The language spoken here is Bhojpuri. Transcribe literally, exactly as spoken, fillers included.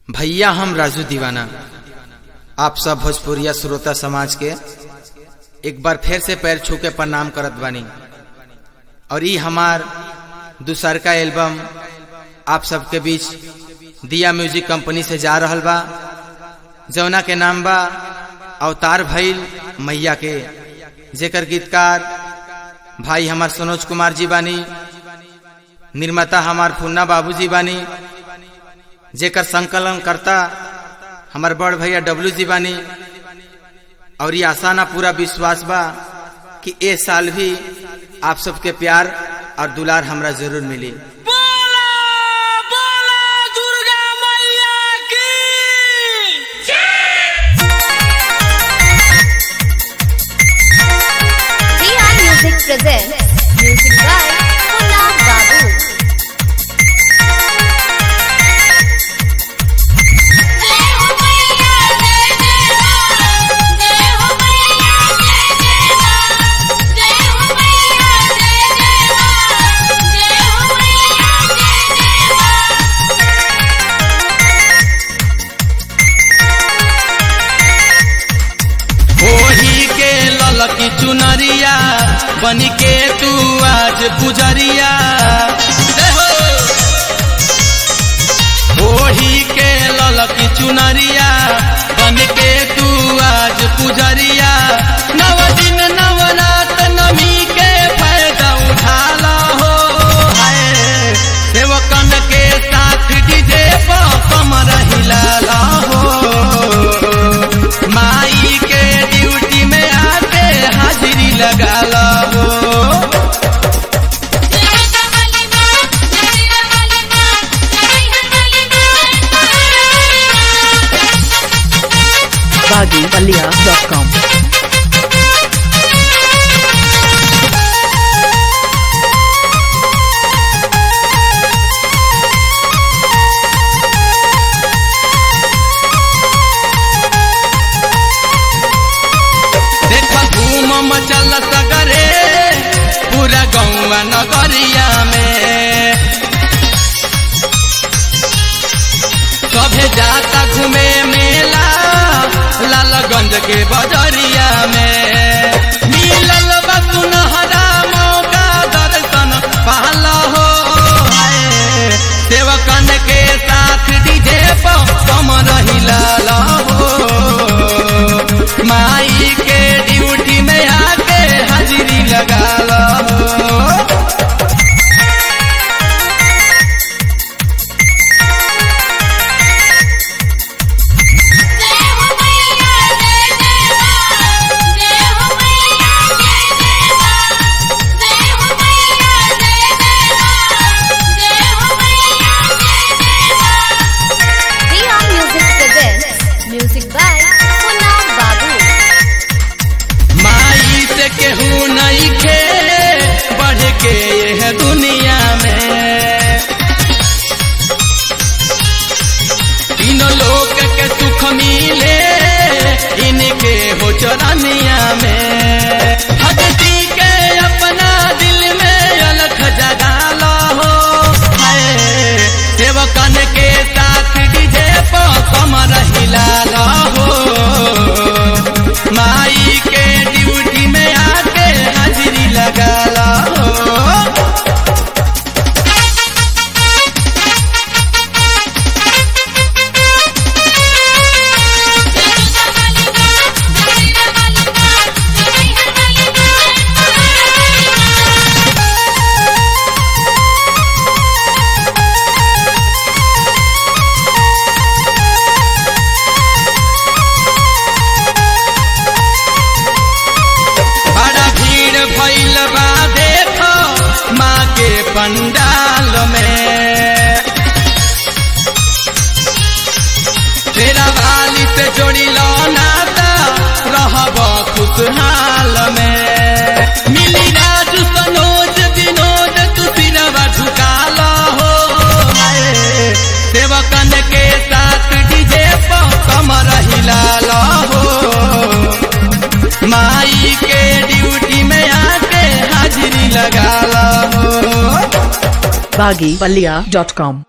भैया हम राजू दीवाना आप सब भोजपुरिया श्रोता समाज के एक बार फिर से पैर छू के प्रणाम करत बानी। और ये हमार दूसर का एल्बम आप सबके बीच दिया म्यूजिक कंपनी से जा रहल बा, जौना के नाम बा अवतार भइल मैया के, जेकर गीतकार भाई हमार सनोज कुमार जी बानी, निर्माता हमार फुन्ना बाबूजी बानी, जेकर संकलन करता हमार बड़ भैया डब्लू जी बानी। और ये आसाना पूरा विश्वास बा कि ए साल भी आप सबके प्यार और दुलार हमरा जरूर मिली। Presents music by Punna Babu. जय हो मैया जय जय मां, जय हो मैया जय जय मां, जय हो मैया जय जय मां, जय हो मैया जय जय मां। होली के ललकी चुनरिया बन के तू आज पुजरिया, ओढ़ी के ललकी चुनरिया बन के तू आज पुजरिया। नव दिन नवरात नमी के फायदा उठाला हो, है सेवकन के साथ डीजे पर कमर हिलाला हो, माई के ड्यूटी में आके हाजिरी लगाला हो। बागी बलिया डॉट कॉम। देखो धूम मचल सगरे पूरा गौवा नगरिया में, सभे जाता घूमे मेला लालगंज के बजरिया में। मिलल बा सुनहरा मौका दर्शन पाला हो, है सेवकन के साथ डीजे पर कमर हिलाला हो, माई के ड्यूटी में आके हाजिरी लगाला हो। Music by Punna Babu. माई से केहू नहीं खे बढ़ के यह दुनिया में, तीनों लोग के सुख मिले इनके हो चरनिया में। भक्ति के अपना दिल में अलख जगाला हो, है सेवकन के साथ डीजे पर कमर हिलाला हो, माई के ड्यूटी में आके हाजिरी लगाला हो। भइल बा देखो माँ के पंडाल में, तेरा वाली से जोड़ी लो नाता रहब खुशहाल में। मिली राजू सनोज विनोद तू सिरवा झुकाला हो, है सेवकन के साथ डीजे पर कमर हिलाला हो, माई के ड्यूटी में आके हाजिरी लगाला हो। बागी बलिया डॉट कॉम।